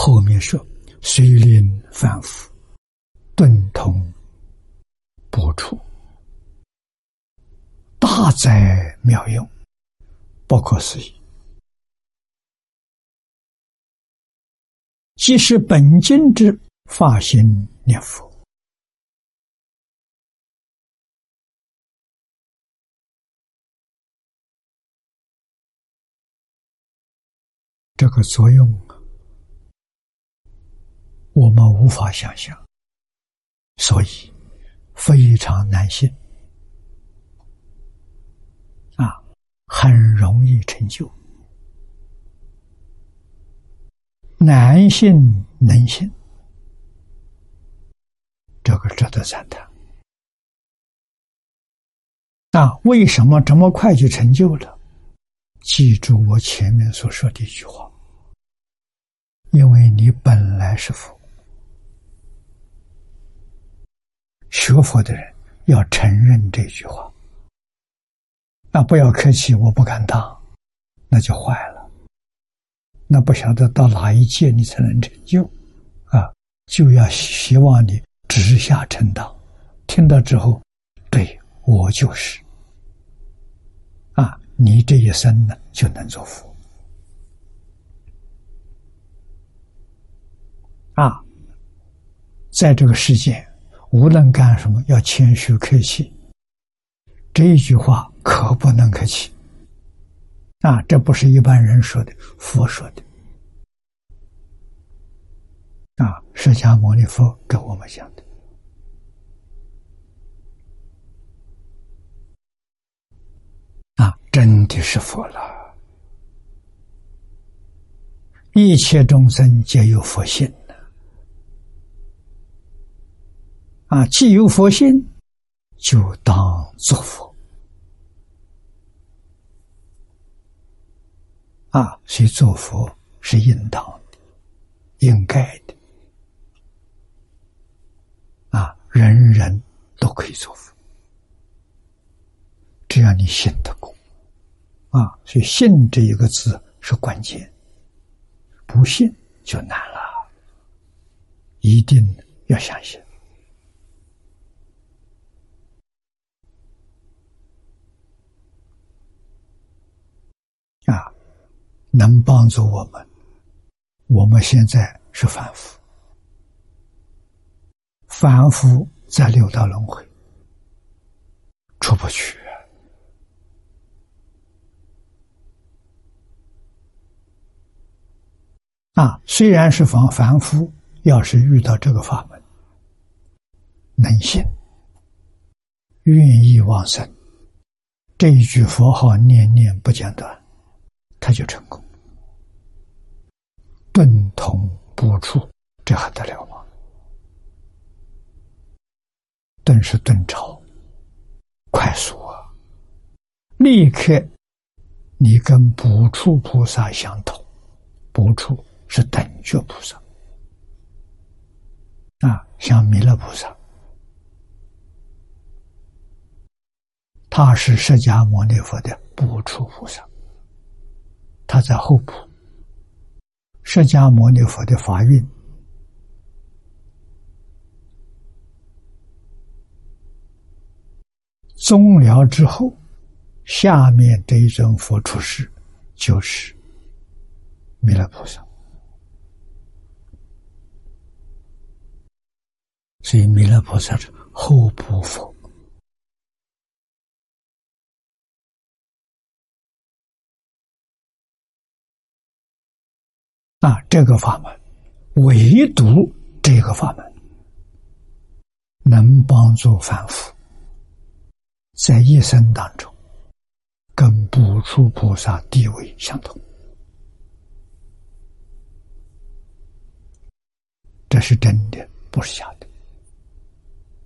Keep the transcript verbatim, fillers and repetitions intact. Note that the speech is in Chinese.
后面说虽令凡夫顿通不处，大哉妙用，不可思议。即是本经之发心念佛。这个作用我们无法想象，所以非常难信啊，很容易成就，难信能信，这个值得赞叹。那为什么这么快就成就了？记住我前面所说的一句话，因为你本来是佛。学佛的人要承认这句话，那不要客气，我不敢当，那就坏了。那不晓得到哪一届你才能成就啊？就要希望你直下承当，听到之后，对，我就是啊，你这一生呢就能做佛啊。在这个世界无论干什么要谦虚客气，这一句话可不能客气啊！这不是一般人说的，佛说的啊，释迦牟尼佛跟我们讲的啊，真的是佛了。一切众生皆有佛性啊，既有佛性，就当作佛啊！所以做佛是应当的、应该的啊！人人都可以做佛，只要你信得过啊！所以“信”这一个字是关键，不信就难了，一定要相信。啊，能帮助我们。我们现在是凡夫，凡夫在六道轮回出不去啊！虽然是凡凡夫，要是遇到这个法门，能信，愿意往生，这一句佛号念念不间断，他就成功。顿通不处，这还得了吗？顿是顿超，快速啊！立刻你跟不处菩萨相同，不处是等觉菩萨啊，像弥勒菩萨，他是释迦牟尼佛的不处菩萨，他在后部。释迦牟尼佛的法运终了之后，下面这一尊佛出世就是弥勒菩萨。所以弥勒菩萨是后部佛啊，这个法门，唯独这个法门能帮助凡夫在一生当中跟不处菩萨地位相同，这是真的，不是假的。